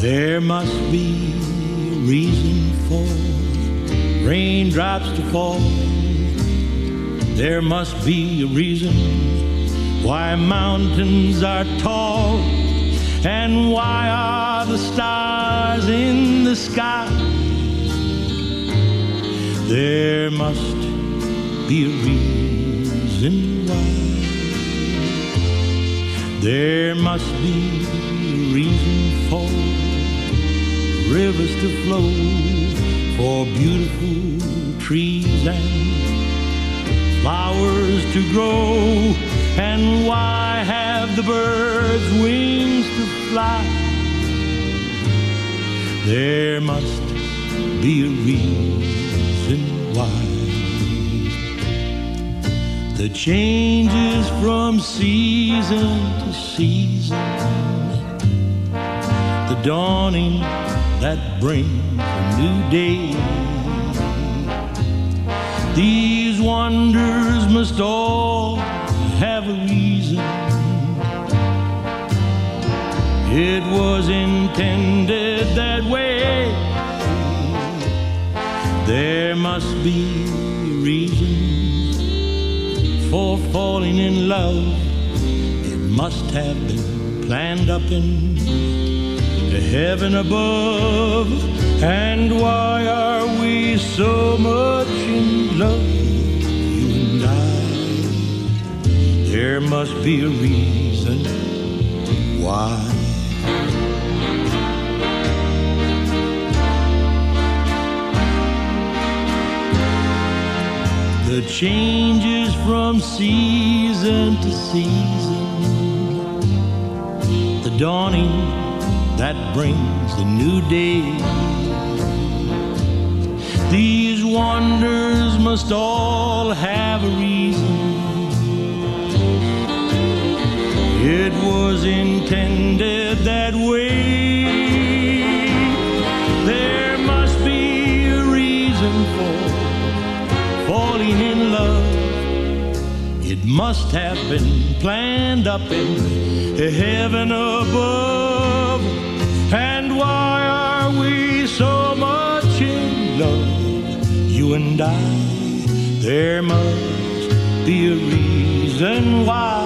There must be a reason for raindrops to fall. There must be a reason why mountains are tall, and why are the stars in the sky. There must be a reason why. There must be a reason for rivers to flow, for beautiful trees and flowers to grow. And why have the birds wings to fly? There must be a reason why. The changes from season to season, the dawning that brings a new day. These wonders must all have a reason. It was intended that way. There must be reasons for falling in love. It must have been planned up in heaven above. And why are we so much in love, you and I? There must be a reason why. The changes from season to season, the dawning that brings the new day. These wonders must all have a reason. It was intended that way. There must be a reason for falling in love. It must have been planned up in heaven above. And why are we so much in love, you and I? There must be a reason why.